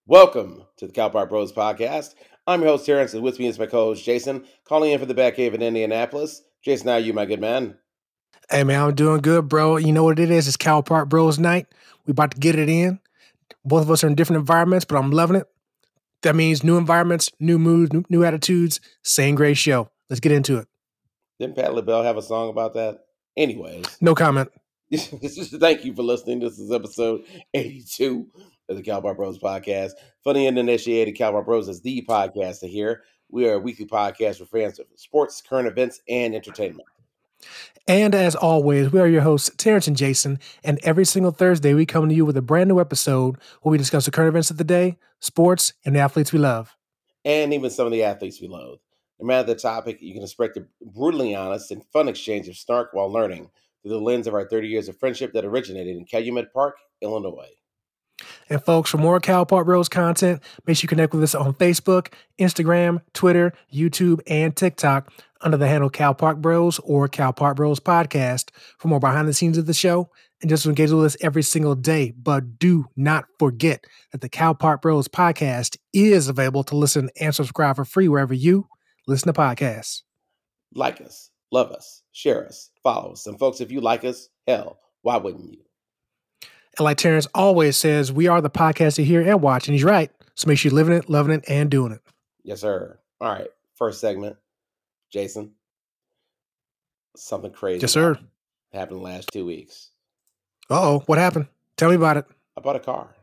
Welcome to the Cowpart Bros podcast. I'm your host, Terrence, and with me is my co-host, Jason, calling in from the Batcave in Indianapolis. Jason, how are you, my good man? Hey, man, I'm doing good, bro. You know what it is? It's Cowpart Bros night. We about to get it in. Both of us are in different environments, but I'm loving it. That means new environments, new moods, new attitudes. Same great show. Let's get into it. Didn't Pat LaBelle have a song about that? Anyways, No comment. thank you for listening. This is episode 82 of the Cowpart Bros podcast. Funny and Initiated Cowpart Bros is the podcast to hear. We are a weekly podcast for fans of sports, current events, and entertainment. And as always, we are your hosts, Terrence and Jason. And every single Thursday, we come to you with a brand new episode where we discuss the current events of the day, sports, and the athletes we love. And even some of the athletes we loathe. No matter the topic, you can expect a brutally honest and fun exchange of snark while learning through the lens of our 30 years of friendship that originated in Calumet Park, Illinois. And folks, for more Cowpart Bros content, make sure you connect with us on Facebook, Instagram, Twitter, YouTube, and TikTok under the handle Cowpart Bros or Cowpart Bros Podcast for more behind the scenes of the show and just to engage with us every single day. But do not forget that the Cowpart Bros Podcast is available to listen and subscribe for free wherever you listen to podcasts. Like us, love us, share us, follow us. And folks, if you like us, hell, why wouldn't you? And like Terrence always says, we are the podcast to hear and watch, and he's right. So make sure you're living it, loving it, and doing it. Yes, sir. All right, first segment. Jason, something crazy. Yes, sir. Happened the last 2 weeks. Uh-oh, what happened? Tell me about it. I bought a car.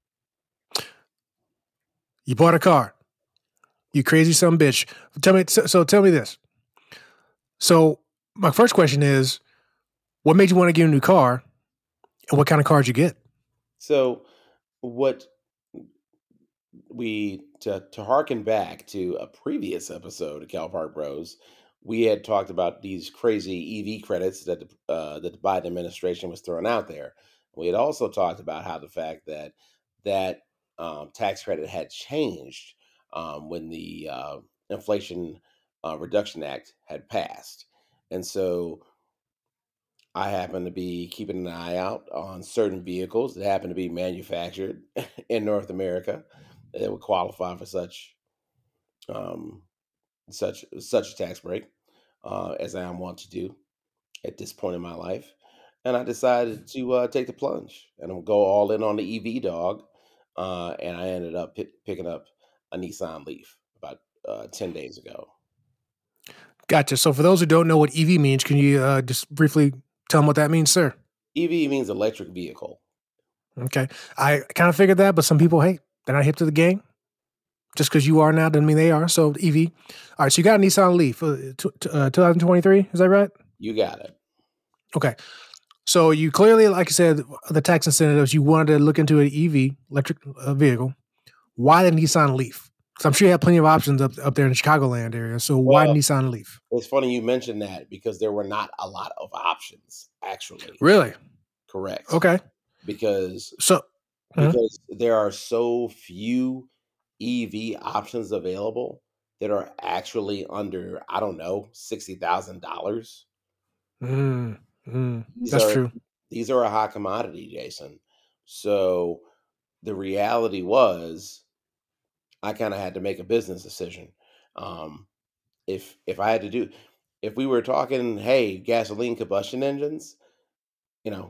You bought a car. You crazy son of a bitch. Tell me this. So my first question is, what made you want to get a new car? And what kind of car did you get? So what to harken back to a previous episode of Cowpart Bros, we had talked about these crazy EV credits that the Biden administration was throwing out there. We had also talked about how the fact that tax credit had changed when the Inflation Reduction Act had passed, and so I happen to be keeping an eye out on certain vehicles that happen to be manufactured in North America that would qualify for um, such a tax break as I want to do at this point in my life. And I decided to take the plunge and I'm go all in on the EV dog. And I ended up picking up a Nissan Leaf about 10 days ago. Gotcha. So for those who don't know what EV means, can you just briefly tell them what that means, sir? EV means electric vehicle. Okay. I kind of figured that, but some people, hey, they're not hip to the game. Just because you are now doesn't mean they are. So EV. All right. So you got a Nissan Leaf 2023. Is that right? You got it. Okay. So you clearly, like I said, the tax incentives, you wanted to look into an EV, electric vehicle. Why the Nissan Leaf? Because I'm sure you have plenty of options up there in the Chicagoland area. So why Nissan Leaf? It's funny you mentioned that because there were not a lot of options, actually. Really? Correct. Okay. Because there are so few EV options available that are actually under, I don't know, $60,000. That's true. These are a hot commodity, Jason. So the reality was I kind of had to make a business decision. If I had to do, if we were talking, hey, gasoline combustion engines, you know,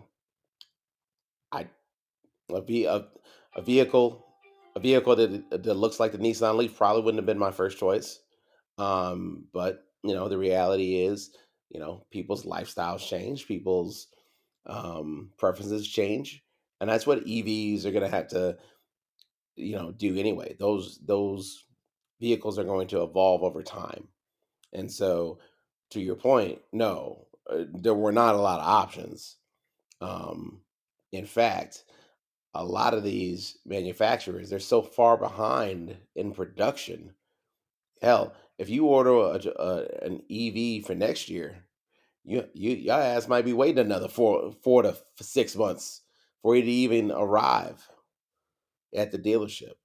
a vehicle that looks like the Nissan Leaf probably wouldn't have been my first choice. But the reality is, people's lifestyles change, people's preferences change, and that's what EVs are going to have to, do anyway. Those vehicles are going to evolve over time, and so to your point, no, there were not a lot of options. In fact, a lot of these manufacturers, they're so far behind in production. Hell, if you order an EV for next year, your ass might be waiting another 4 to 6 months for it to even arrive at the dealership.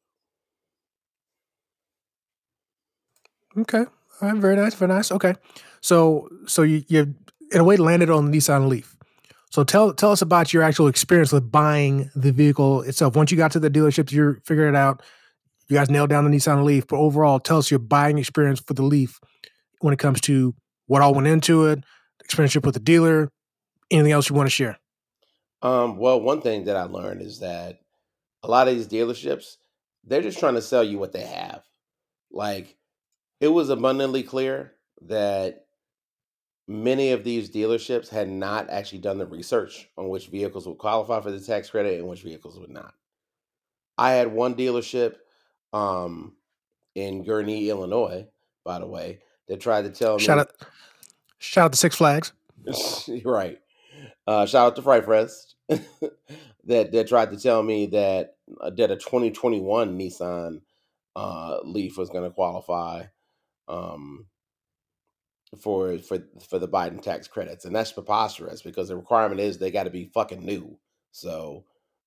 Okay. All right. Very nice. Very nice. Okay. So you in a way landed on the Nissan Leaf. So tell us about your actual experience with buying the vehicle itself. Once you got to the dealership, you figured it out. You guys nailed down the Nissan Leaf, but overall, tell us your buying experience for the Leaf when it comes to what all went into it, experience with the dealer, anything else you want to share. Well, one thing that I learned is that a lot of these dealerships, they're just trying to sell you what they have. Like, it was abundantly clear that many of these dealerships had not actually done the research on which vehicles would qualify for the tax credit and which vehicles would not. I had one dealership um, in Gurnee, Illinois, by the way, that tried to tell Shout me, out, shout out to Six Flags. right? Shout out to Fright Fest that tried to tell me that that a 2021 Nissan Leaf was going to qualify um, for the Biden tax credits, and that's preposterous because the requirement is they got to be fucking new. So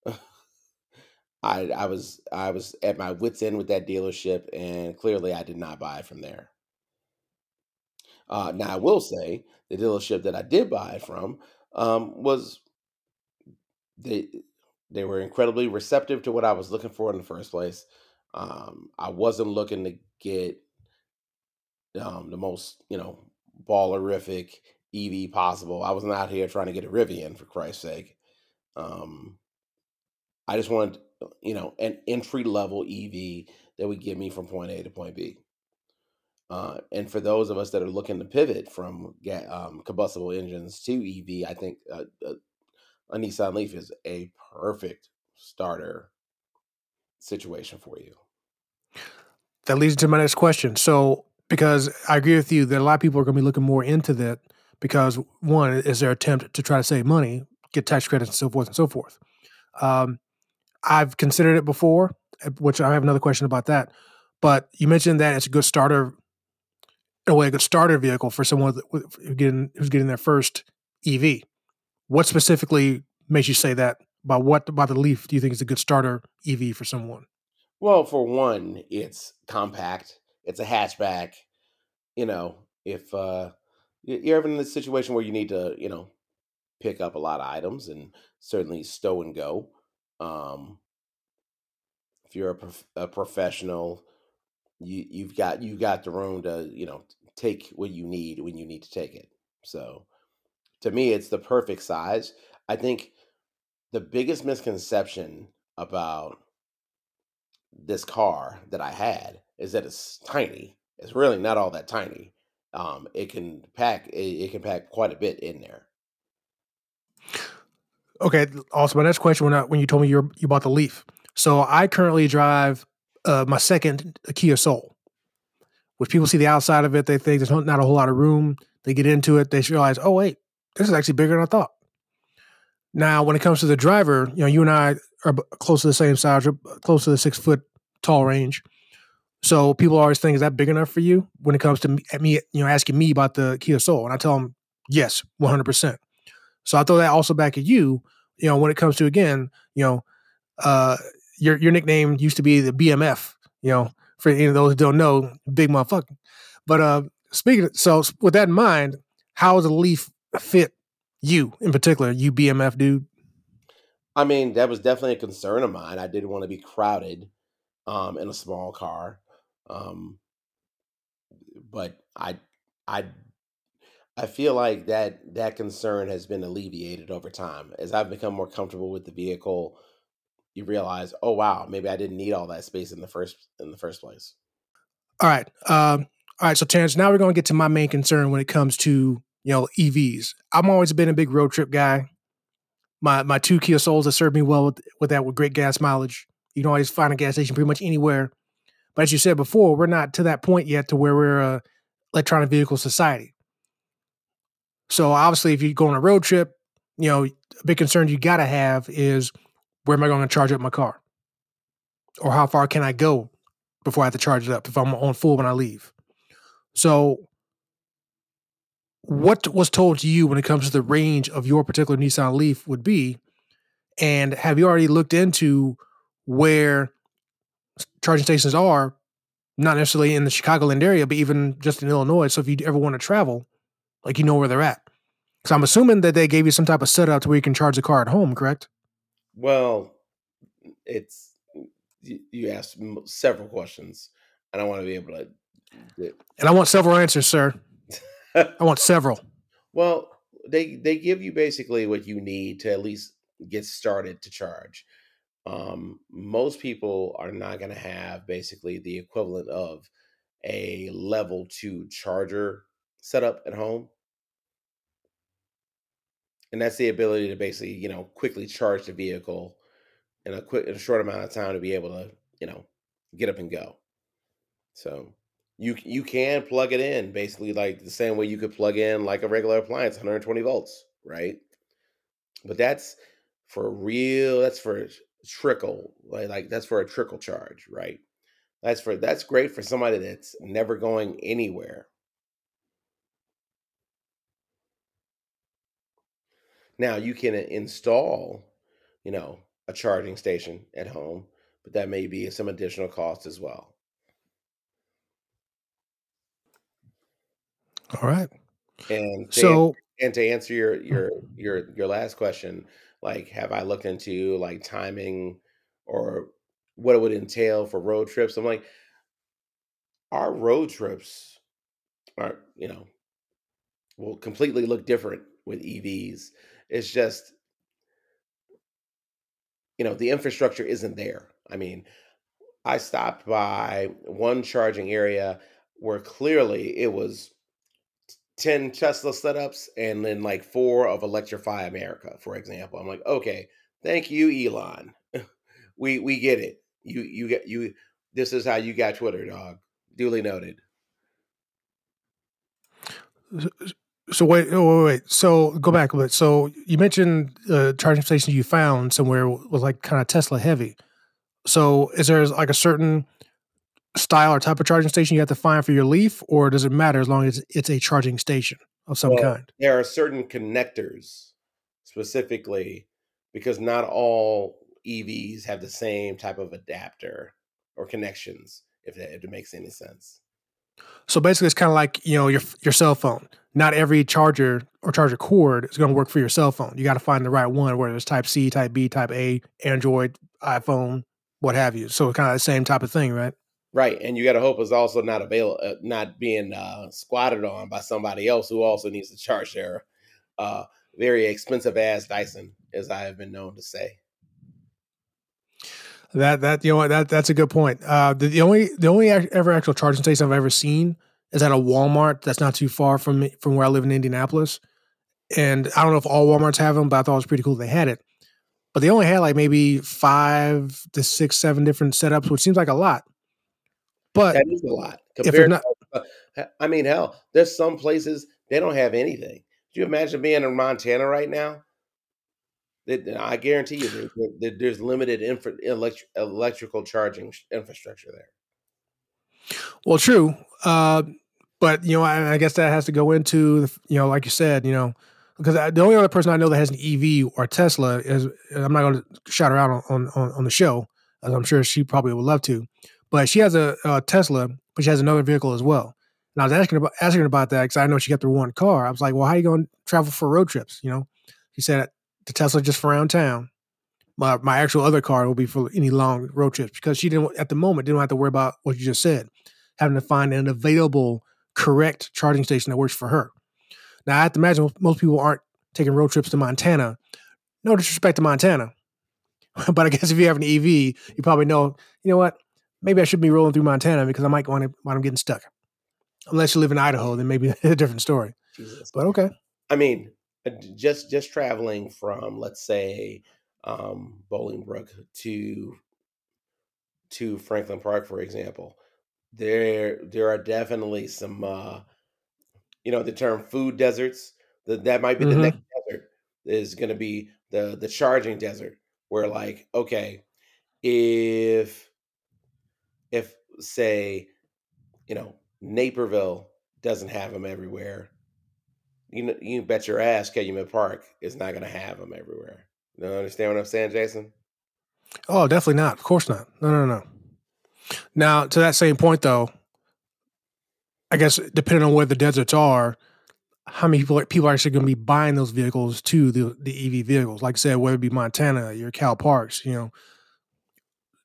I was at my wits end with that dealership, and clearly I did not buy it from there. Now I will say the dealership that I did buy it from was they they were incredibly receptive to what I was looking for in the first place. I wasn't looking to get the most ballerific EV possible. I was not here trying to get a Rivian for Christ's sake. Um, I just wanted an entry level EV that would get me from point A to point B. And for those of us that are looking to pivot from combustible engines to EV, I think a Nissan Leaf is a perfect starter situation for you. That leads to my next question. So, because I agree with you that a lot of people are going to be looking more into that because one is their attempt to try to save money, get tax credits, and so forth and so forth. I've considered it before, which I have another question about that. But you mentioned that it's a good starter, in a way, a good starter vehicle for someone who's getting their first EV. What specifically makes you say that? About the Leaf do you think is a good starter EV for someone? Well, for one, it's compact. It's a hatchback. If you're ever in a situation where you need to, pick up a lot of items and certainly stow and go. If you're a professional, you've got the room to take what you need when you need to take it. So to me, it's the perfect size. I think the biggest misconception about this car that I had is that it's tiny. It's really not all that tiny. It can pack quite a bit in there. Okay. Also, my next question when you told me you bought the Leaf. So I currently drive my second Kia Soul, which people see the outside of it, they think there's not a whole lot of room. They get into it, they realize, oh wait, this is actually bigger than I thought. Now, when it comes to the driver, you and I are close to the same size, close to the 6 foot tall range. So people always think, is that big enough for you? When it comes to me, asking me about the Kia Soul, and I tell them, yes, 100%. So I throw that also back at you. When it comes to again, uh, your nickname used to be the BMF. For any of those who don't know, big motherfucker. But so with that in mind, how does the Leaf fit you in particular? You BMF dude. I mean, that was definitely a concern of mine. I didn't want to be crowded in a small car. Um, but I I feel like that concern has been alleviated over time. As I've become more comfortable with the vehicle, you realize, oh wow, maybe I didn't need all that space in the first place. All right. All right. So Terrence, now we're going to get to my main concern when it comes to EVs. I'm always been a big road trip guy. My two Kia Souls have served me well with great gas mileage. You can always find a gas station pretty much anywhere. But as you said before, we're not to that point yet to where we're a electronic vehicle society. So obviously, if you go on a road trip, a big concern you got to have is where am I going to charge up my car, or how far can I go before I have to charge it up if I'm on full when I leave. So, what was told to you when it comes to the range of your particular Nissan Leaf would be, and have you already looked into where charging stations are? Not necessarily in the Chicagoland area, but even just in Illinois. So if you ever want to travel, where they're at. Because I'm assuming that they gave you some type of setup to where you can charge the car at home, correct? Well, it's you asked several questions, and I want to be able to. And I want several answers, sir. I want several. Well, they give you basically what you need to at least get started to charge. Most people are not going to have basically the equivalent of a level 2 charger set up at home, and that's the ability to basically quickly charge the vehicle in a short amount of time to be able to get up and go. So you can plug it in basically like the same way you could plug in like a regular appliance, 120 volts, right? But that's for real. That's for trickle, like that's for a trickle charge, right? That's great for somebody that's never going anywhere. Now you can install, a charging station at home, but that may be some additional cost as well. All right. And So to answer your last question, like have I looked into like timing or what it would entail for road trips? I'm like, our road trips are, will completely look different with EVs. It's just, the infrastructure isn't there. I mean, I stopped by one charging area where clearly it was 10 Tesla setups and then like 4 of Electrify America, for example. I'm like, okay, thank you, Elon. We get it. You get you this is how you got Twitter, dog. Duly noted. so wait. So go back a bit. So you mentioned charging station you found somewhere was like kind of Tesla heavy. So is there like a certain style or type of charging station you have to find for your Leaf, or does it matter as long as it's a charging station of some Well, kind? there are certain connectors specifically because not all EVs have the same type of adapter or connections, if it makes any sense. So basically, it's kind of like your cell phone. Not every charger or charger cord is going to work for your cell phone. You got to find the right one, whether it's Type C, Type B, Type A, Android, iPhone, what have you. So kind of the same type of thing, right? Right, and you got to hope it's also not being squatted on by somebody else who also needs to charge their uh, very expensive ass Dyson, as I have been known to say. That's a good point. The only ever actual charging station I've ever seen is at a Walmart that's not too far from where I live in Indianapolis. And I don't know if all Walmarts have them, but I thought it was pretty cool they had it. But they only had like maybe 5 to 6, 7 different setups, which seems like a lot. But That is a lot if it's compared not, to. I mean, hell, there's some places they don't have anything. Do you imagine being in Montana right now? I guarantee you, there's limited electrical charging infrastructure there. well, true. But I guess that has to go into like you said, because the only other person I know that has an EV or Tesla is, I'm not going to shout her out on the show, as I'm sure she probably would love to, but she has a Tesla, but she has another vehicle as well. And I was asking her about that because I know she got the one car. I was like, well, how are you going to travel for road trips? She said the Tesla just for around town. My actual other car will be for any long road trips because she didn't at the moment didn't have to worry about what you just said, having to find an available correct charging station that works for her. Now I have to imagine most people aren't taking road trips to Montana. No disrespect to Montana, but I guess if you have an EV, you probably know. You know what? Maybe I should be rolling through Montana because I might want to while I'm getting stuck. Unless you live in Idaho, then maybe a different story. Jesus. But okay. I mean, just traveling from, let's say, Bolingbrook to Franklin Park, for example, there are definitely some, the term food deserts. That might be the next Mm-hmm. desert is going to be the charging desert, where like, okay, if say, Naperville doesn't have them everywhere, you bet your ass Calumet Park is not going to have them everywhere. You understand what I'm saying, Jason? Oh, definitely not. Of course not. No. Now, to that same point, though, I guess depending on where the deserts are, how many people are actually going to be buying those vehicles to the EV vehicles? Like I said, whether it be Montana, your Cal Parks,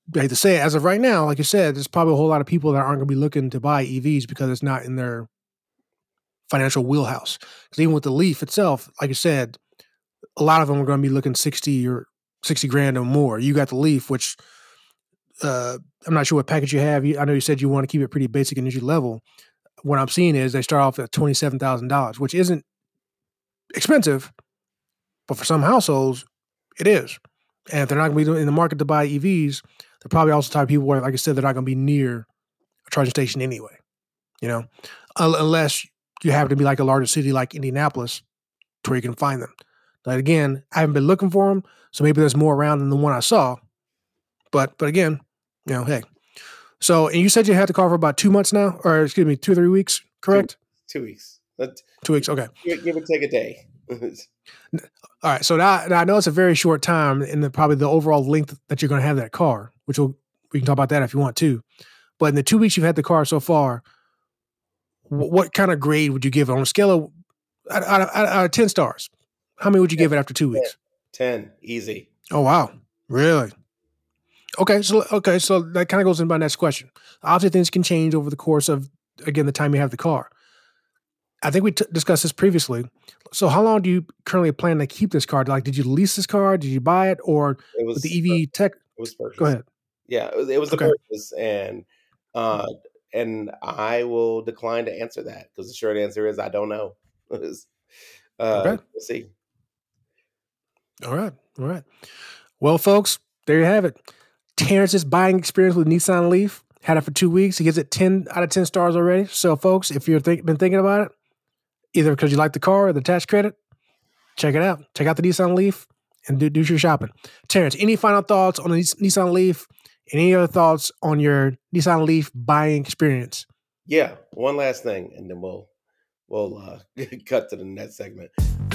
I hate to say it, as of right now, like you said, there's probably a whole lot of people that aren't going to be looking to buy EVs because it's not in their financial wheelhouse. Because even with the Leaf itself, like you said, a lot of them are going to be looking 60 grand or more. You got the Leaf, which I'm not sure what package you have. I know you said you want to keep it pretty basic and entry level. What I'm seeing is they start off at $27,000, which isn't expensive, but for some households, it is. And if they're not going to be in the market to buy EVs, they're probably also the type of people where, like I said, they're not going to be near a charging station anyway. Unless you happen to be like a larger city like Indianapolis, to where you can find them. But again, I haven't been looking for them, so maybe there's more around than the one I saw. But again, hey. So, and you said you had the car for about 2 months now, or excuse me, 2 or 3 weeks, correct? 2 weeks. 2 weeks, okay. Give or take a day. All right, so now I know it's a very short time in probably the overall length that you're going to have that car, which we can talk about that if you want to. But in the 2 weeks you've had the car so far, what kind of grade would you give it on a scale of out of 10 stars? How many would you give it after 2 weeks? 10, easy. Oh, wow. Really? Okay, so that kind of goes into my next question. Obviously, things can change over the course of, again, the time you have the car. I think we discussed this previously. So how long do you currently plan to keep this car? Like, did you lease this car? Did you buy it? Or with the EV tech? It was purchased. Go ahead. Yeah, it was a purchase, and I will decline to answer that because the short answer is I don't know. Okay. We'll see. All right. Well, folks, there you have it. Terrence's buying experience with Nissan Leaf. Had it for 2 weeks. He gives it 10 out of 10 stars already. So, folks, if you've been thinking about it, either because you like the car or the tax credit, check it out. Check out the Nissan Leaf and do your shopping. Terrence, any final thoughts on the Nissan Leaf? And any other thoughts on your Nissan Leaf buying experience? Yeah, one last thing, and then we'll cut to the next segment.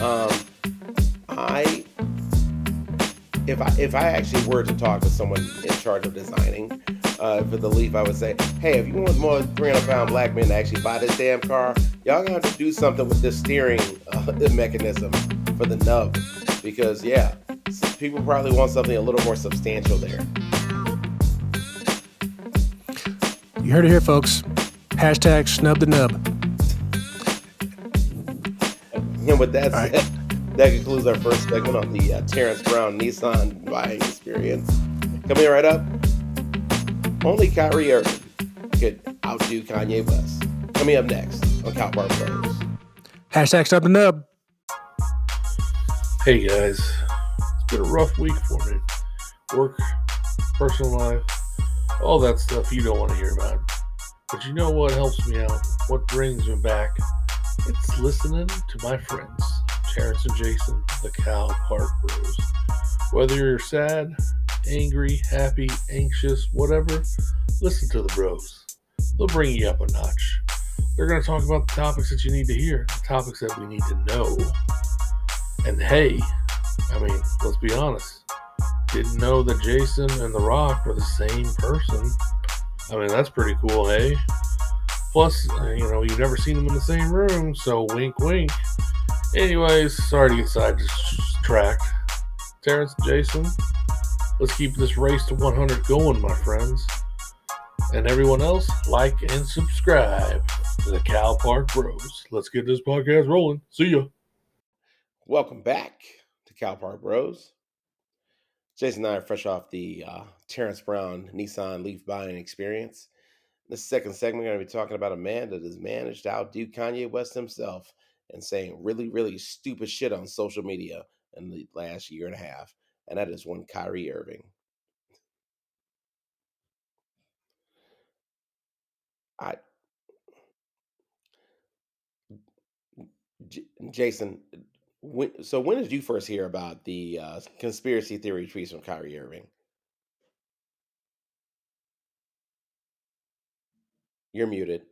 If I actually were to talk to someone in charge of designing for the Leaf, I would say, hey, if you want more 300-pound black men to actually buy this damn car, y'all gonna have to do something with this steering mechanism for the nub, because people probably want something a little more substantial there. You heard it here, folks. Hashtag snub the nub. And with that said, that concludes our first segment on the Terrence Brown Nissan buying experience. Coming right up, only Kyrie Irving could outdo Kanye West. Coming up next on Cal Park Bros. Hashtag snub the nub. Hey guys, it's been a rough week for me. Work, personal life, all that stuff you don't want to hear about. But you know what helps me out? What brings me back? It's listening to my friends, Terrence and Jason, the Cal Park Bros. Whether you're sad, angry, happy, anxious, whatever, listen to the bros. They'll bring you up a notch. They're going to talk about the topics that you need to hear, the topics that we need to know. And hey, I mean, let's be honest. Didn't know that Jason and The Rock were the same person. I mean, that's pretty cool, hey? Plus, you've never seen them in the same room, so wink, wink. Anyways, sorry to get sidetracked. Terrence and Jason, let's keep this race to 100 going, my friends. And everyone else, like and subscribe to the Cal Park Bros. Let's get this podcast rolling. See ya. Welcome back to Cal Park Bros. Jason and I are fresh off the Terrence Brown Nissan Leaf buying experience. In the second segment, we're going to be talking about a man that has managed to outdo Kanye West himself and saying really, really stupid shit on social media in the last year and a half. And that is one Kyrie Irving. Jason, when did you first hear about the conspiracy theory tweets from Kyrie Irving? You're muted.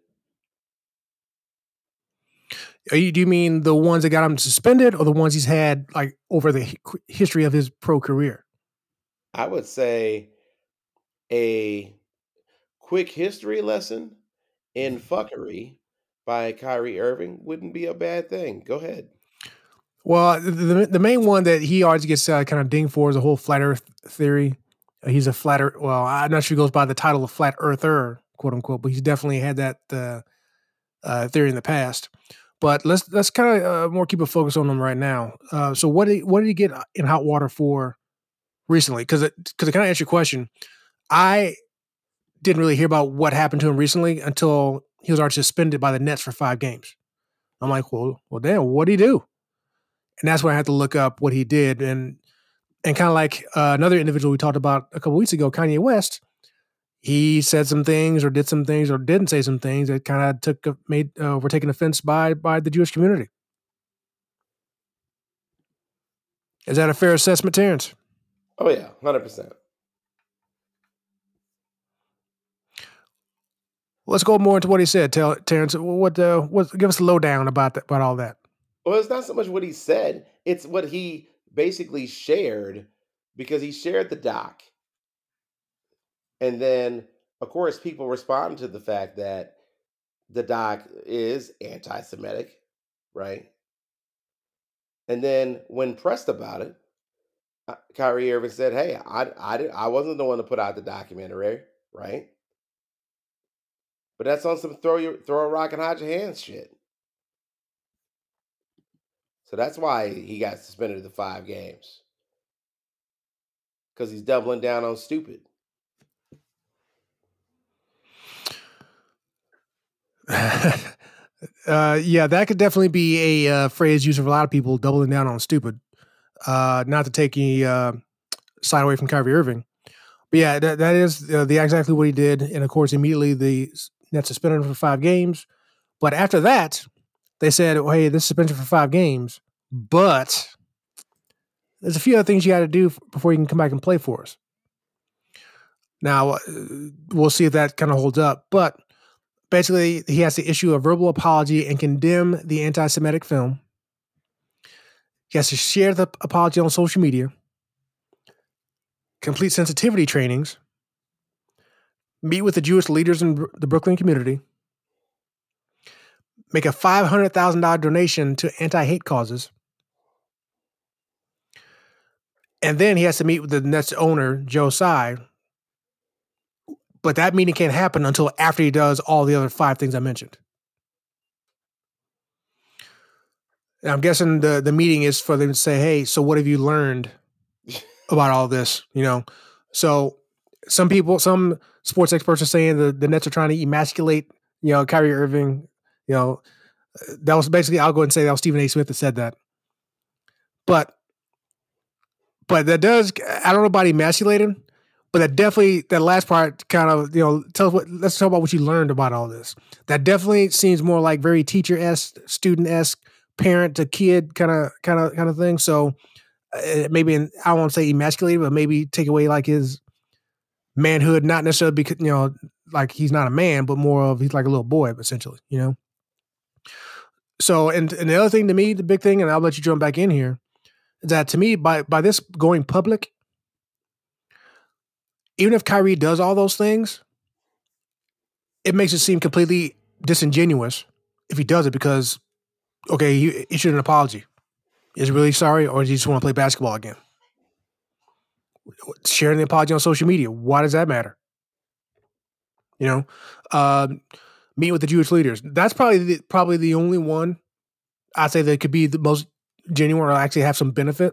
Do you mean the ones that got him suspended, or the ones he's had like over the history of his pro career? I would say a quick history lesson in fuckery by Kyrie Irving wouldn't be a bad thing. Go ahead. Well, the main one that he always gets kind of dinged for is the whole flat Earth theory. He's a flat earth. Well, I'm not sure he goes by the title of flat earther, quote unquote, but he's definitely had that theory in the past. But let's kind of more keep a focus on him right now. So what did he get in hot water for recently? Because it kind of answer your question. I didn't really hear about what happened to him recently until he was already suspended by the Nets for 5 games. I'm like, well, damn, what did he do? And that's when I had to look up what he did. And kind of like another individual we talked about a couple weeks ago, Kanye West, he said some things or did some things or didn't say some things that kind of were taken offense by the Jewish community. Is that a fair assessment, Terrence? Oh yeah, 100%. Let's go more into what he said. Terrence, what give us a lowdown about all that. Well, it's not so much what he said; it's what he basically shared, because he shared the doc, and then of course people respond to the fact that the doc is anti-Semitic, right? And then when pressed about it, Kyrie Irving said, "Hey, I wasn't the one to put out the documentary, right? But that's on some throw a rock and hide your hands shit." So that's why he got suspended the 5 games, because he's doubling down on stupid. Yeah, that could definitely be a phrase used for a lot of people, doubling down on stupid. Not to take any side away from Kyrie Irving. But yeah, that is exactly what he did. And of course, immediately the Nets suspended him for 5 games. But after that, they said, oh, hey, this suspension for 5 games, but there's a few other things you got to do before you can come back and play for us. Now, we'll see if that kind of holds up. But basically, he has to issue a verbal apology and condemn the anti-Semitic film. He has to share the apology on social media, complete sensitivity trainings, meet with the Jewish leaders in the Brooklyn community, make a $500,000 donation to anti-hate causes, and then he has to meet with the Nets owner, Joe Tsai. But that meeting can't happen until after he does all the other 5 things I mentioned. And I'm guessing the meeting is for them to say, hey, so what have you learned about all this? So some sports experts are saying the Nets are trying to emasculate, Kyrie Irving. That was basically, I'll go ahead and say that was Stephen A. Smith that said that. But that does, I don't know about emasculating, but that last part kind of, let's talk about what you learned about all this. That definitely seems more like very teacher-esque, student-esque, parent to kid kind of thing. So maybe, I don't want to say emasculated, but maybe take away like his manhood, not necessarily because, like he's not a man, but more of he's like a little boy, essentially, So, and the other thing to me, the big thing, and I'll let you jump back in here, is that to me, by this going public, even if Kyrie does all those things, it makes it seem completely disingenuous if he does it because, okay, he issued an apology. Is he really sorry, or does he just want to play basketball again? Sharing the apology on social media, why does that matter? Meet with the Jewish leaders. That's probably the only one I'd say that could be the most genuine or actually have some benefit.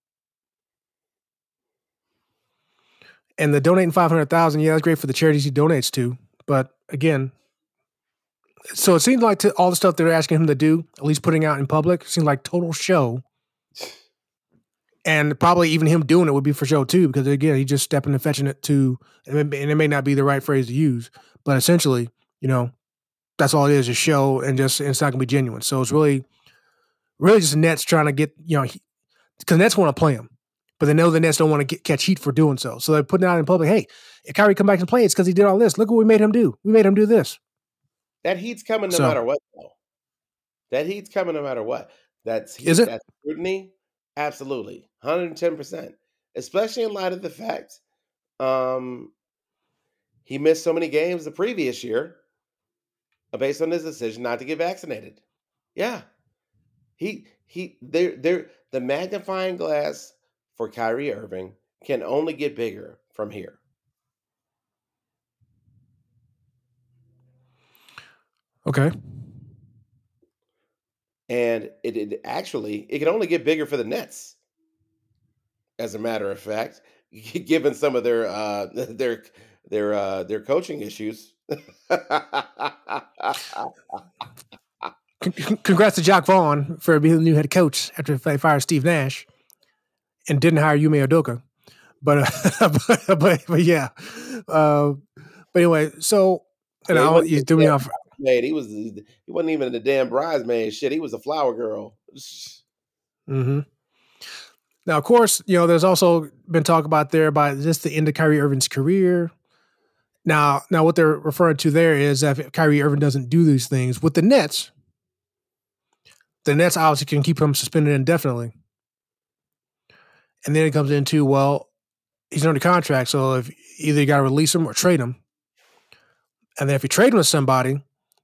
And the donating $500,000, yeah, that's great for the charities he donates to. But again, so it seems like all the stuff they're asking him to do, at least putting out in public, seems like total show. And probably even him doing it would be for show too, because again, he's just stepping and fetching it to, and it may not be the right phrase to use, but essentially, that's all it is show, and it's not going to be genuine. So it's really just Nets trying to get, because Nets want to play him, but they know the Nets don't want to catch heat for doing so. So they're putting it out in public, hey, if Kyrie come back and play, it's because he did all this. Look what we made him do. We made him do this. That heat's coming no matter what, though. That heat's coming no matter what. That's scrutiny? Absolutely. 110%. Especially in light of the fact he missed so many games the previous year based on his decision not to get vaccinated. Yeah. The magnifying glass for Kyrie Irving can only get bigger from here. Okay. And it actually it can only get bigger for the Nets. As a matter of fact, given some of their coaching issues. Congrats to Jacque Vaughn for being the new head coach after they fired Steve Nash and didn't hire Yumi Udoka. But but yeah. But anyway, so and Yeah, you threw me off. Man, he wasn't even the damn bridesmaid shit. He was a flower girl. Mm-hmm. Now, of course, there's also been talk about just the end of Kyrie Irving's career. Now, what they're referring to there is that if Kyrie Irving doesn't do these things with the Nets obviously can keep him suspended indefinitely. And then it comes into, well, he's under contract, so if either you got to release him or trade him. And then if you trade him with somebody,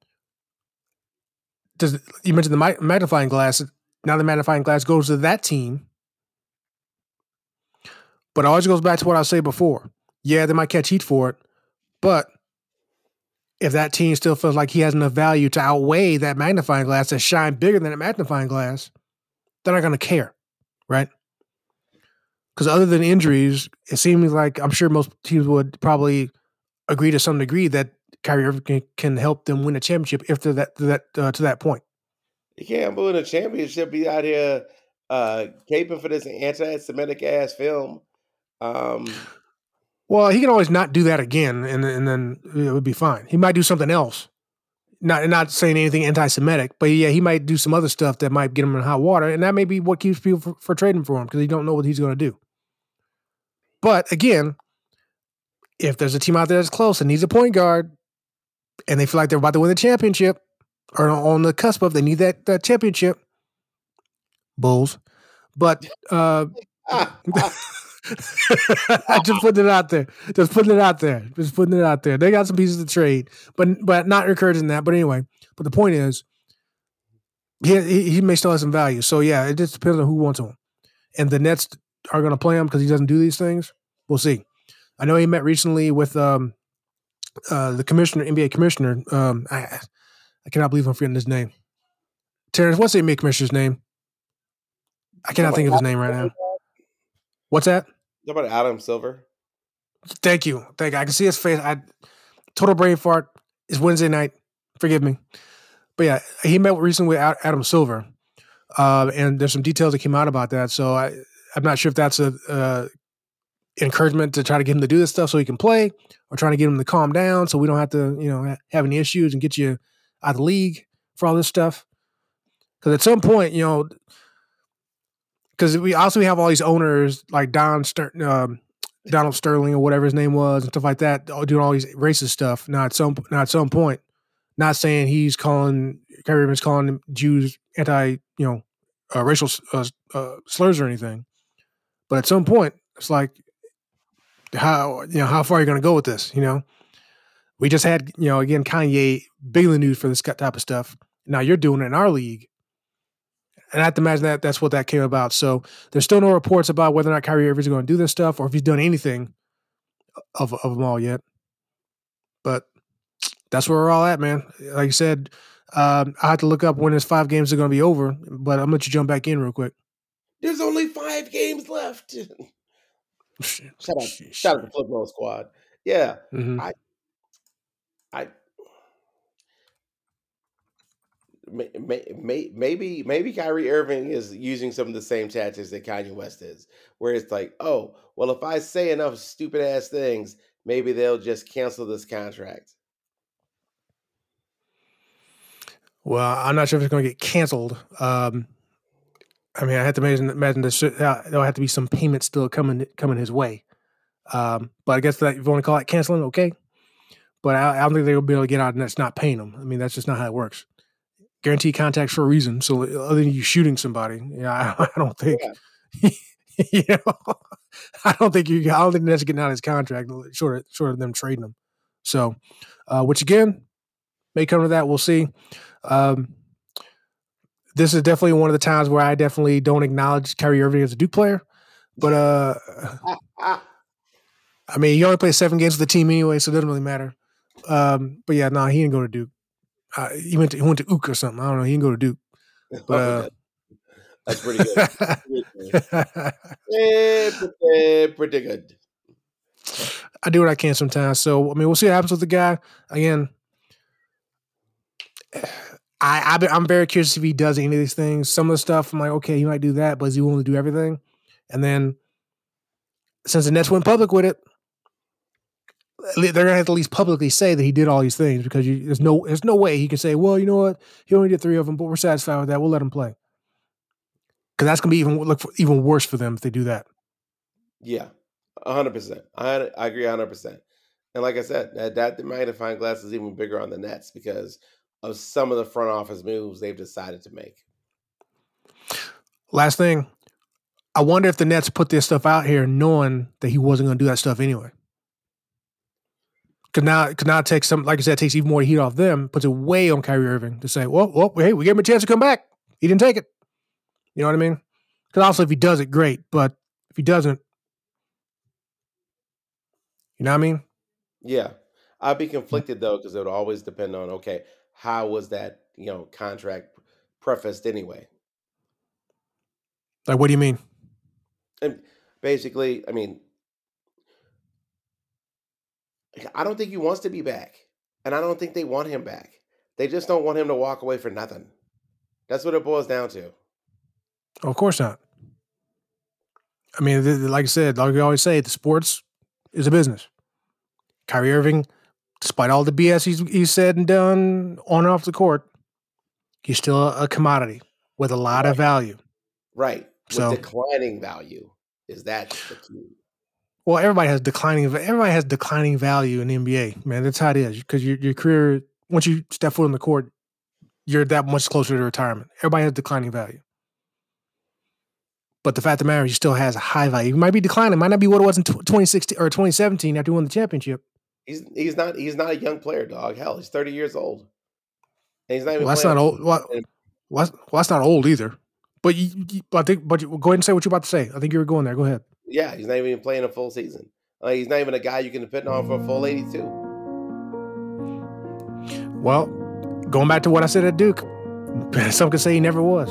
you mentioned the magnifying glass. Now the magnifying glass goes to that team. But it always goes back to what I said before. Yeah, they might catch heat for it, but if that team still feels like he has enough value to outweigh that magnifying glass to shine bigger than a magnifying glass, they're not going to care, right? Because other than injuries, it seems like I'm sure most teams would probably agree to some degree that Kyrie Irving can help them win a championship if they're to that point. You can't win a championship. Be out here caping for this anti-Semitic ass film. Well, he can always not do that again, and then it would be fine. He might do something else. Not saying anything anti-Semitic, but yeah, he might do some other stuff that might get him in hot water, and that may be what keeps people for trading for him because they don't know what he's going to do. But again, if there's a team out there that's close and needs a point guard, and they feel like they're about to win the championship or on the cusp of, they need that championship. Bulls, but just putting it out there. Just putting it out there. They got some pieces to trade, but not encouraging that. But anyway, but the point is, he may still have some value. So yeah, it just depends on who wants him. And the Nets are going to play him because he doesn't do these things. We'll see. I know he met recently with the commissioner, NBA commissioner. I cannot believe I'm forgetting his name. Terrence, what's the NBA commissioner's name? I cannot think of his name right now. What's that? How about Adam Silver? Thank you. I can see his face. Total brain fart. It's Wednesday night. Forgive me. But yeah, he met recently with Adam Silver. And there's some details that came out about that. So I'm not sure if that's a encouragement to try to get him to do this stuff so he can play, or trying to get him to calm down so we don't have to, have any issues and get you out of the league for all this stuff. Because at some point, because we have all these owners like Donald Sterling or whatever his name was and stuff like that, doing all these racist stuff. Now at some point, not saying he's calling Kyrie Irving's calling Jews racial slurs or anything, but at some point it's like, how far are you going to go with this? We just had again Kanye big in the news for this type of stuff. Now you're doing it in our league. And I have to imagine that's what that came about. So there's still no reports about whether or not Kyrie Irving is going to do this stuff or if he's done anything of them all yet. But that's where we're all at, man. Like you said, I have to look up when his 5 games are going to be over, but I'm going to let you jump back in real quick. There's only 5 games left. Shout out to Flip Mode Squad. Yeah. Mm-hmm. Maybe Kyrie Irving is using some of the same tactics that Kanye West is, where it's like, oh, well, if I say enough stupid ass things, maybe they'll just cancel this contract. Well, I'm not sure if it's going to get canceled. I have to imagine there'll have to be some payment still coming his way. But I guess that if you want to call it canceling, okay. But I don't think they'll be able to get out and that's not paying them. I mean, that's just not how it works. Guaranteed contracts for a reason. So other than you shooting somebody, I don't think, I don't think that's getting out of his contract short of them trading him. So, which again, may come to that. We'll see. This is definitely one of the times where I definitely don't acknowledge Kyrie Irving as a Duke player, but I mean, he only played 7 games with the team anyway, so it doesn't really matter. But yeah, no, he didn't go to Duke. He went to Ook or something. I don't know. He didn't go to Duke. But that's pretty good. Pretty good. I do what I can sometimes. So I mean, we'll see what happens with the guy. Again, I'm very curious if he does any of these things. Some of the stuff I'm like, okay, he might do that, but is he willing to do everything? And then since the Nets went public with it, they're gonna have to at least publicly say that he did all these things, because there's no way he can say, well, you know what, he only did 3 of them, but we're satisfied with that. We'll let him play, because that's gonna be even worse for them if they do that. Yeah, 100%. I agree 100%. And like I said, that magnifying glass is even bigger on the Nets because of some of the front office moves they've decided to make. Last thing, I wonder if the Nets put this stuff out here knowing that he wasn't going to do that stuff anyway. Because now it takes some, like I said, it takes even more heat off them, puts it way on Kyrie Irving to say, well, hey, we gave him a chance to come back. He didn't take it. You know what I mean? Because also if he does it, great. But if he doesn't, you know what I mean? Yeah. I'd be conflicted though, because it would always depend on, okay, how was that, contract prefaced anyway? Like, what do you mean? And basically, I mean, I don't think he wants to be back. And I don't think they want him back. They just don't want him to walk away for nothing. That's what it boils down to. Of course not. I mean, like I said, like we always say, the sports is a business. Kyrie Irving, despite all the BS he's said and done on and off the court, he's still a commodity with a lot of value. Right. With declining value. Is that the key? Well, everybody has declining value in the NBA, man. That's how it is. Because your career, once you step foot on the court, you're that much closer to retirement. Everybody has declining value. But the fact of the matter is, he still has a high value. He might be declining. It might not be what it was in 2016 or 2017 after he won the championship. He's not a young player, dog. Hell, he's 30 years old. And he's not even. Well, that's not old. Well, that's not old either. But go ahead and say what you're about to say. I think you were going there. Go ahead. Yeah, he's not even playing a full season. He's not even a guy you can depend on for a full 82. Well, going back to what I said at Duke, some could say he never was.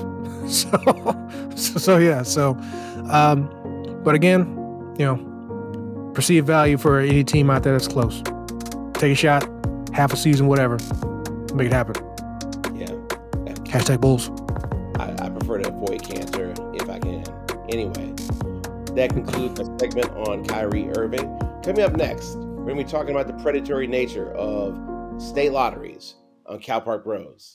But again, perceived value for any team out there that's close. Take a shot, half a season, whatever. Make it happen. Yeah. Hashtag Bulls. I prefer to avoid cancer if I can. Anyway, that concludes the segment on Kyrie Irving. Coming up next, we're going to be talking about the predatory nature of state lotteries on Cal Park Bros.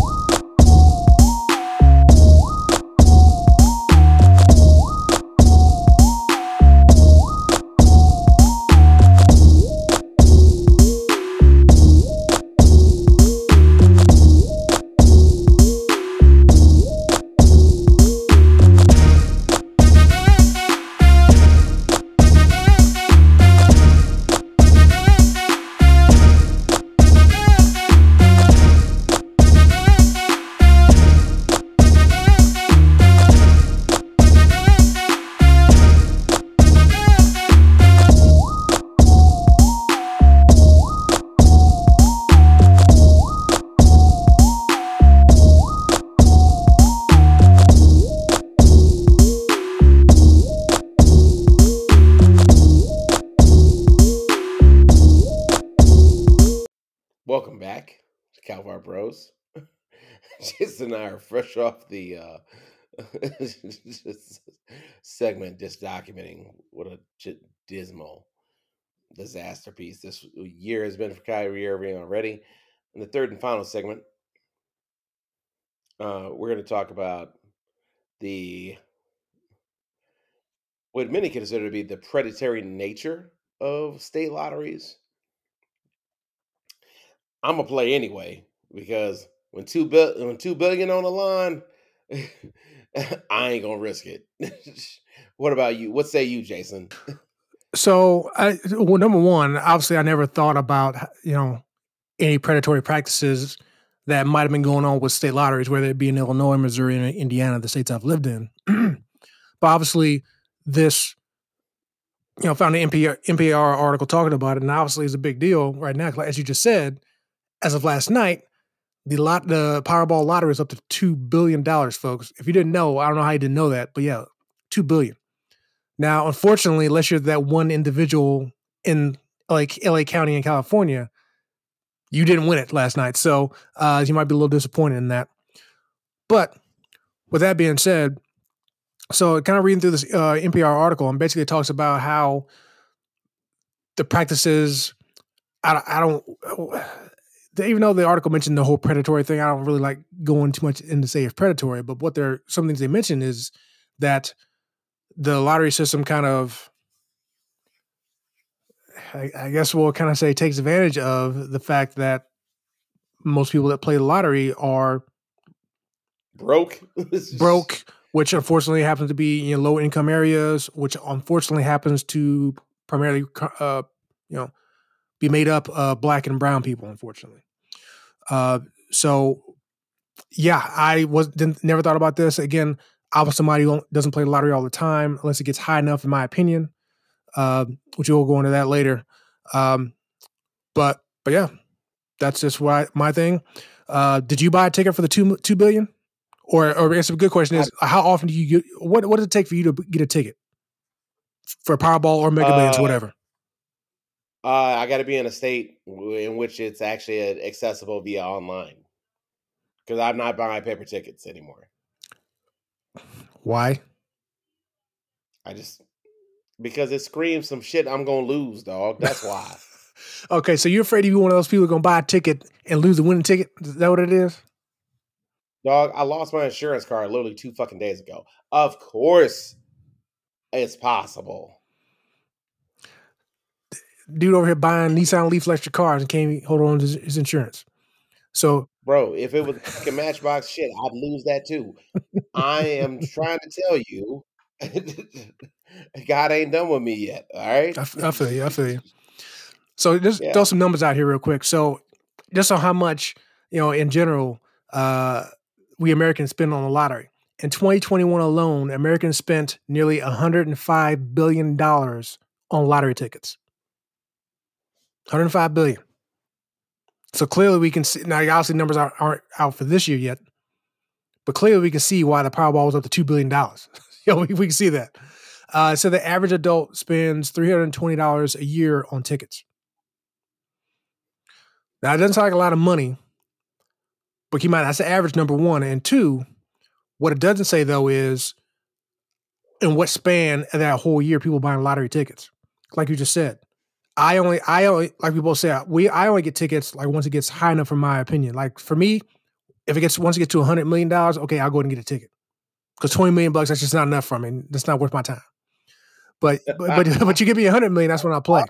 Welcome back to Cal Park Bros. Jason and I are fresh off the segment just documenting what a dismal disaster piece this year has been for Kyrie Irving already. In the third and final segment, we're going to talk about what many consider to be the predatory nature of state lotteries. I'm gonna play anyway because when $2 billion on the line, I ain't gonna risk it. What about you? What say you, Jason? So, number one, obviously, I never thought about any predatory practices that might have been going on with state lotteries, whether it be in Illinois, Missouri, and Indiana, the states I've lived in. But obviously, this found an NPR article talking about it, and obviously it's a big deal right now. As you just said, as of last night, the Powerball lottery is up to $2 billion, folks. If you didn't know, I don't know how you didn't know that, but yeah, $2 billion. Now, unfortunately, unless you're that one individual in like LA County in California, you didn't win it last night. So you might be a little disappointed in that. But with that being said, so kind of reading through this NPR article, and basically it talks about how the practices, I don't, even though the article mentioned the whole predatory thing, I don't really like going too much into say it's predatory, but some things they mention is that the lottery system kind of, I guess we'll kind of say takes advantage of the fact that most people that play the lottery are broke, which unfortunately happens to be in low income areas, which unfortunately happens to primarily, be made up of Black and brown people, unfortunately. So yeah, I never thought about this. Again, I was somebody who doesn't play the lottery all the time unless it gets high enough, in my opinion. Which we'll go into that later. But yeah, that's just my thing. Did you buy a ticket for the $2 billion? Or it's a good question is how often do you get, what does it take for you to get a ticket for Powerball or Mega Millions, whatever? I got to be in a state in which it's actually accessible via online, because I'm not buying paper tickets anymore. Why? Because it screams some shit I'm going to lose, dog. That's why. Okay, so you're afraid you're one of those people going to buy a ticket and lose the winning ticket? Is that what it is? Dog, I lost my insurance card literally 2 fucking days ago. Of course, it's possible. Dude over here buying Nissan Leaf electric cars and can't hold on to his insurance. So, bro, if it was fucking Matchbox shit, I'd lose that too. I am trying to tell you, God ain't done with me yet. All right, I feel you. So just throw some numbers out here real quick. So just on how much in general we Americans spend on the lottery. In 2021 alone, Americans spent nearly $105 billion on lottery tickets. $105 billion. So clearly we can see, now obviously numbers aren't out for this year yet, but clearly we can see why the Powerball was up to $2 billion. We can see that. So the average adult spends $320 a year on tickets. Now it doesn't sound like a lot of money, but that's the average, number one. And two, what it doesn't say though is in what span of that whole year people buying lottery tickets. Like you just said, I only like people say I only get tickets like once it gets high enough, in my opinion. Like for me, once it gets to $100 million, okay, I'll go ahead and get a ticket. Because $20 million, that's just not enough for me. That's not worth my time. But you give me $100 million, that's when I play.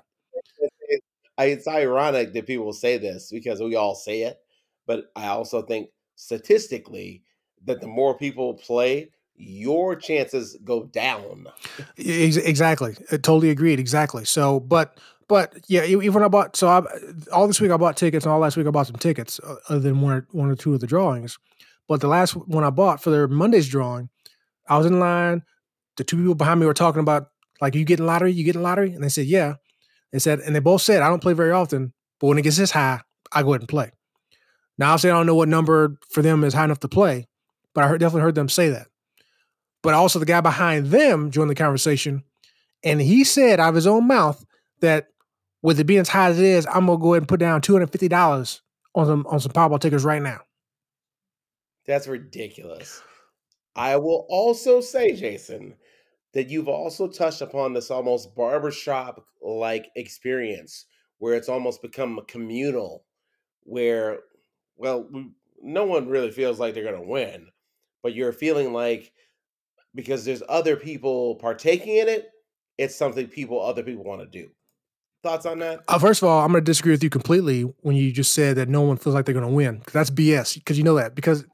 It's ironic that people say this because we all say it, but I also think statistically that the more people play, your chances go down. Exactly. I totally agreed. Exactly. So, but yeah, even when I bought, all this week I bought tickets, and all last week I bought some tickets, other than one or two of the drawings. But the last one I bought for their Monday's drawing, I was in line. The two people behind me were talking about, like, you getting lottery? And they said, yeah. And they both said, I don't play very often, but when it gets this high, I go ahead and play. Now, obviously, I don't know what number for them is high enough to play, but I definitely heard them say that. But also the guy behind them joined the conversation, and he said out of his own mouth that with it being as high as it is, I'm going to go ahead and put down $250 on some Powerball tickets right now. That's ridiculous. I will also say, Jason, that you've also touched upon this almost barbershop-like experience where it's almost become communal, where, well, no one really feels like they're going to win, but you're feeling like because there's other people partaking in it, it's something other people want to do. Thoughts on that? First of all, I'm going to disagree with you completely when you just said that no one feels like they're going to win. That's BS, because you know that. Because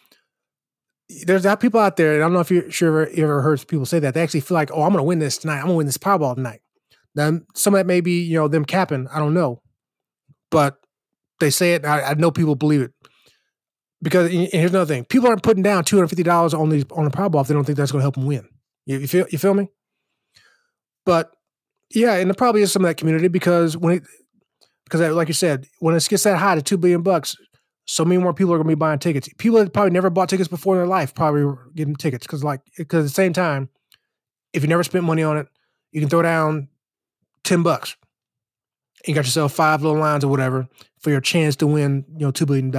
there's people out there, and I don't know if you ever heard people say that. They actually feel like, oh, I'm going to win this tonight. I'm going to win this Powerball tonight. Now, some of that may be, them capping. I don't know. But they say it. I know people believe it. Because, and here's another thing. People aren't putting down $250 on the Powerball if they don't think that's going to help them win. You feel me? But Yeah, and there probably is some of that community because like you said, when it gets that high to $2 billion, so many more people are going to be buying tickets. People that probably never bought tickets before in their life probably were getting tickets because at the same time, if you never spent money on it, you can throw down $10. You got yourself 5 little lines or whatever for your chance to win, $2 billion.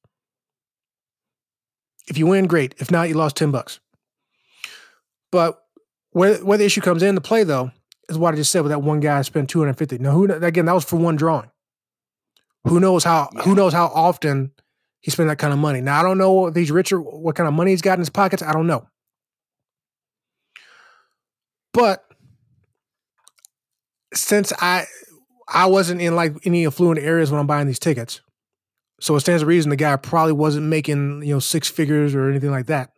If you win, great. If not, you lost $10. But where the issue comes into play, though, is what I just said with that one guy spent $250. Now, again, that was for one drawing. Who knows how often he spent that kind of money? Now, I don't know if he's richer, what kind of money he's got in his pockets. I don't know. But since I wasn't in like any affluent areas when I'm buying these tickets, so it stands to reason the guy probably wasn't making 6 figures or anything like that.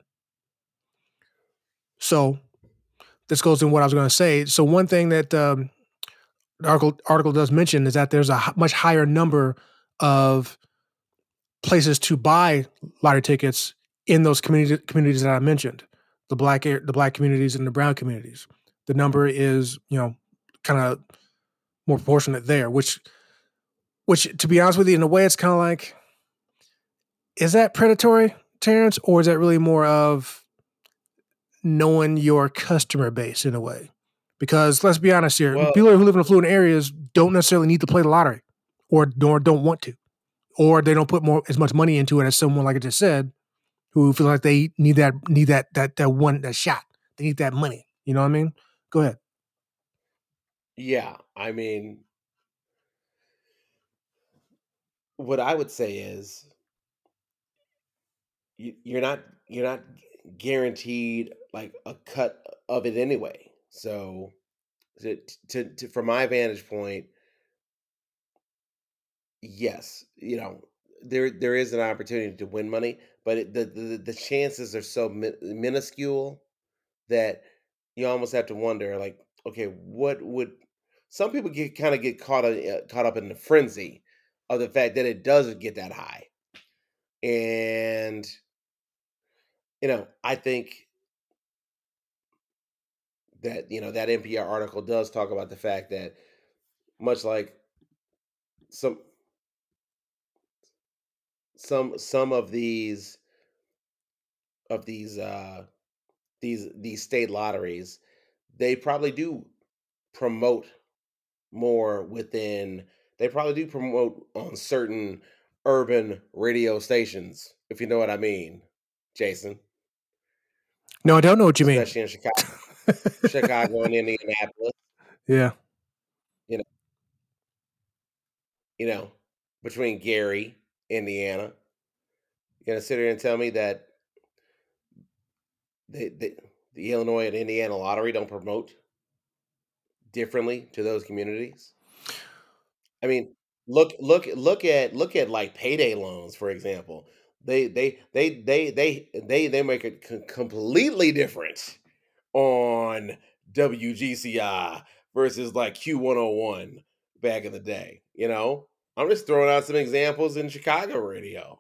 So this goes in what I was going to say. So one thing that the article does mention is that there's a much higher number of places to buy lottery tickets in those communities that I mentioned, the black communities and the brown communities. The number is kind of more proportionate there, which to be honest with you, in a way, it's kind of like, is that predatory, Terrence, or is that really more of knowing your customer base in a way? Because let's be honest here, people who live in affluent areas don't necessarily need to play the lottery, or don't want to, or they don't put as much money into it as someone like I just said, who feel like they need that shot. They need that money. You know what I mean? Go ahead. Yeah, I mean, what I would say is you're not guaranteed like a cut of it anyway. So from my vantage point, yes, there is an opportunity to win money, but the chances are so minuscule that you almost have to wonder, like, okay, what would some people get caught up in the frenzy of the fact that it doesn't get that high, and I think that that NPR article does talk about the fact that much like some of these these state lotteries, they probably do promote more they probably do promote on certain urban radio stations, if you know what I mean, Jason. No, I don't know what you especially in Chicago and Indianapolis. Yeah. Between Gary, Indiana, you're gonna sit here and tell me that the Illinois and Indiana lottery don't promote differently to those communities? I mean, look at like payday loans, for example. They make it completely different on WGCI versus like Q101 back in the day. I'm just throwing out some examples in Chicago radio.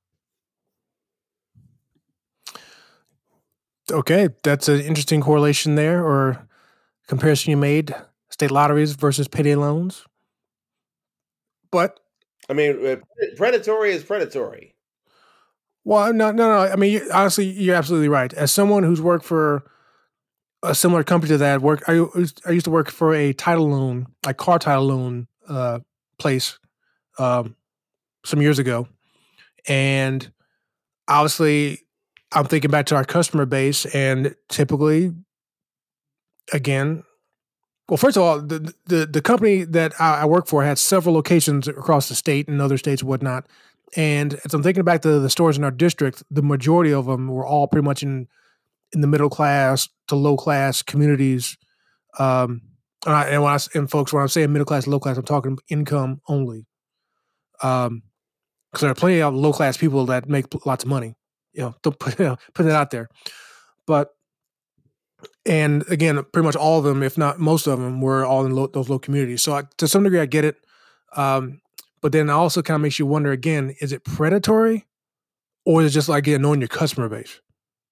Okay, that's an interesting correlation there, or comparison you made: state lotteries versus payday loans. But I mean, predatory is predatory. Well, no. I mean, honestly, you're absolutely right. As someone who's worked for a similar company to that, I used to work for a title loan, like car title loan place, some years ago, and obviously, I'm thinking back to our customer base, and typically, again, well, first of all, the company that I work for had several locations across the state and other states and whatnot. And as I'm thinking back to the stores in our district, the majority of them were all pretty much in the middle class to low class communities. And when I'm saying middle class, low class, I'm talking income only. Because there are plenty of low class people that make lots of money. Don't put it out there. But and again, pretty much all of them, if not most of them, were all in those low communities. So to some degree, I get it. But then it also kind of makes you wonder again, is it predatory or is it just like knowing your customer base?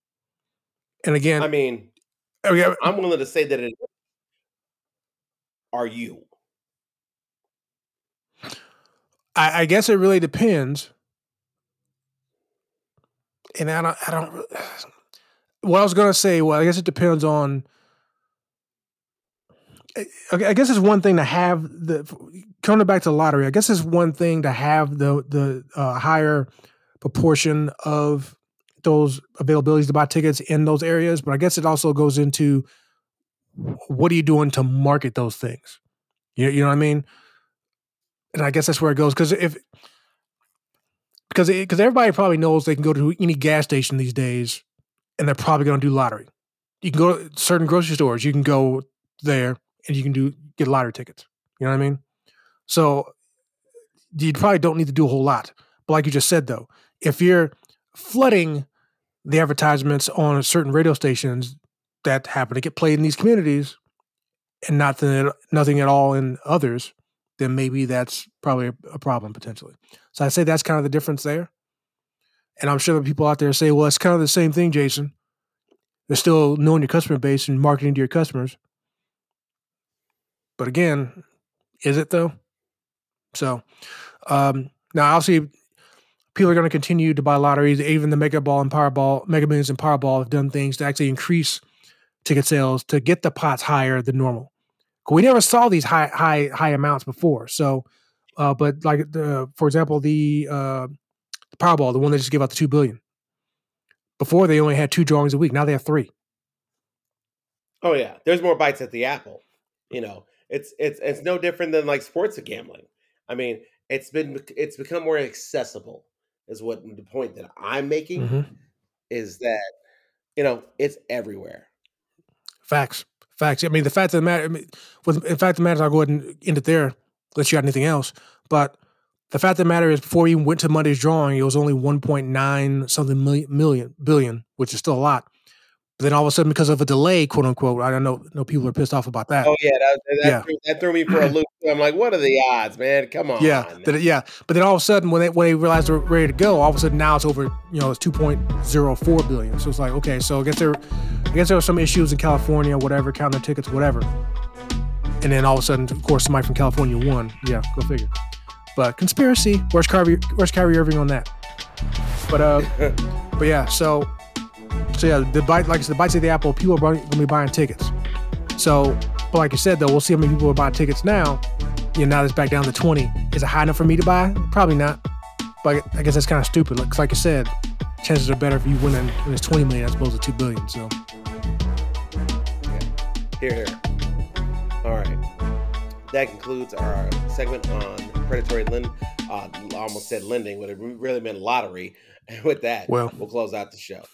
And again, I mean, I'm willing to say that it are you? I guess it really depends. And I don't. What I was gonna say, well, I guess it depends on. I guess it's one thing to have coming back to the lottery. I guess it's one thing to have the higher proportion of those availabilities to buy tickets in those areas, but I guess it also goes into what are you doing to market those things? You know what I mean? And I guess that's where it goes because everybody probably knows they can go to any gas station these days, and they're probably going to do lottery. You can go to certain grocery stores. You can go there and you can get lottery tickets. You know what I mean? So you probably don't need to do a whole lot. But like you just said, though, if you're flooding the advertisements on certain radio stations that happen to get played in these communities and nothing at all in others, then maybe that's probably a problem potentially. So I'd say that's kind of the difference there. And I'm sure that people out there say, well, it's kind of the same thing, Jason. They're still knowing your customer base and marketing to your customers. But again, is it though? So now I'll see people are going to continue to buy lotteries. Even the Mega Millions and Powerball have done things to actually increase ticket sales to get the pots higher than normal. We never saw these high amounts before. So, but like for example, the Powerball, the one that just gave out the $2 billion. Before they only had 2 drawings a week. Now they have 3. Oh yeah, there's more bites at the apple. You know, it's no different than like sports gambling. I mean, it's become more accessible. Is what the point that I'm making is that it's everywhere. Facts. I mean, the fact of the matter. I'll go ahead and end it there. Unless you got anything else, but the fact of the matter is, before we even went to Monday's drawing, it was only 1.9 something billion, which is still a lot. But then all of a sudden, because of a delay, quote unquote, I don't know people are pissed off about that. Oh yeah, that threw me for a loop. I'm like, what are the odds, man? Come on. Yeah. But then all of a sudden, when they realized they're ready to go, all of a sudden now it's over. It's 2.04 billion. So it's like, okay, so I guess there were some issues in California, whatever, counting tickets, whatever. And then all of a sudden, of course, somebody from California won. Yeah, go figure. But conspiracy. Where's Kyrie Irving on that? But yeah. So yeah, the bites of the apple. People are going to be buying tickets. So, but like you said, though, we'll see how many people are buying tickets now. Now it's back down to 20. Is it high enough for me to buy? Probably not. But I guess that's kind of stupid. Because like I said, chances are better if you win when it's 20 million as opposed to 2 billion. So, yeah. Here. All right. That concludes our segment on predatory lending. I almost said lending, but it really meant lottery. And with that, we'll close out the show.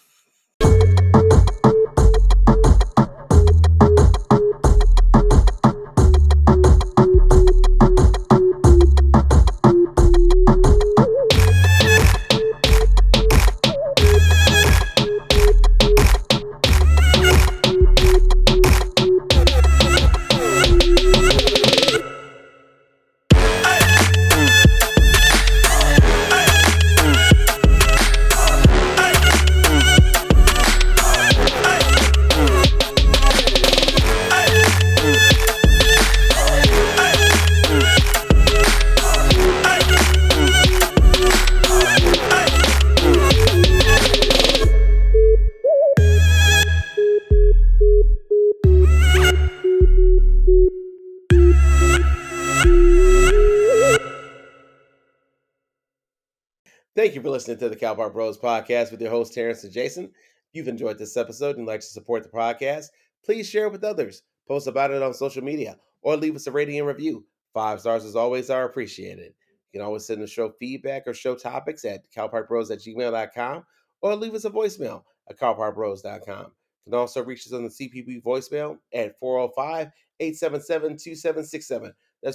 Thank you for listening to the Cal Park Bros podcast with your hosts, Terrence and Jason. If you've enjoyed this episode and like to support the podcast, please share it with others, post about it on social media, or leave us a rating and review. 5 stars, as always, are appreciated. You can always send the show feedback or show topics at calparkbros@gmail.com, or leave us a voicemail at calparkbros.com. You can also reach us on the CPB voicemail at 405-877-2767. That's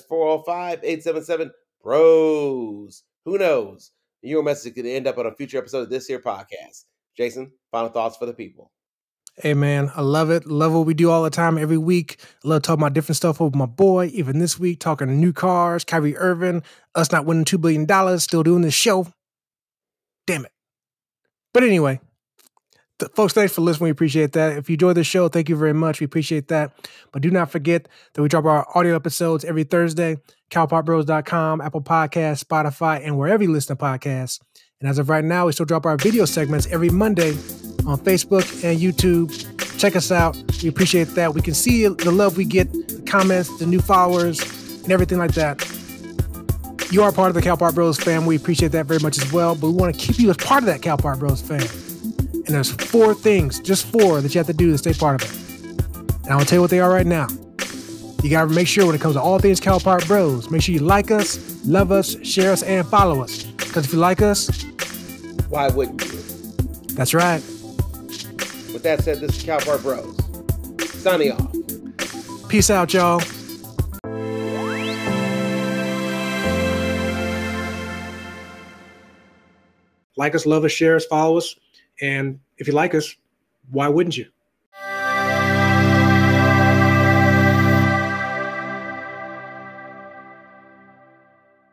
405-877-BROS. Who knows? Your message could end up on a future episode of this here podcast. Jason, final thoughts for the people. Hey, man, I love it. Love what we do all the time every week. I love talking about different stuff with my boy. Even this week, talking new cars, Kyrie Irving, us not winning $2 billion, still doing this show. Damn it. But anyway, Folks, thanks for listening. We appreciate that. If you enjoyed the show, thank you very much. We appreciate that. But do not forget that we drop our audio episodes every Thursday, calpartbros.com, Apple Podcasts, Spotify, and wherever you listen to podcasts. And as of right now, we still drop our video segments every Monday on Facebook and YouTube. Check us out. We appreciate that. We can see the love we get, the comments, the new followers, and everything like that. You are part of the Cal Park Bros fam. We appreciate that very much as well. But we want to keep you as part of that Cal Park Bros fam. And there's 4 things, just 4, that you have to do to stay part of it. And I'm going to tell you what they are right now. You got to make sure when it comes to all things Cal Park Bros, make sure you like us, love us, share us, and follow us. Because if you like us, why wouldn't you? That's right. With that said, this is Cal Park Bros. Signing off. Peace out, y'all. Like us, love us, share us, follow us. And if you like us, why wouldn't you?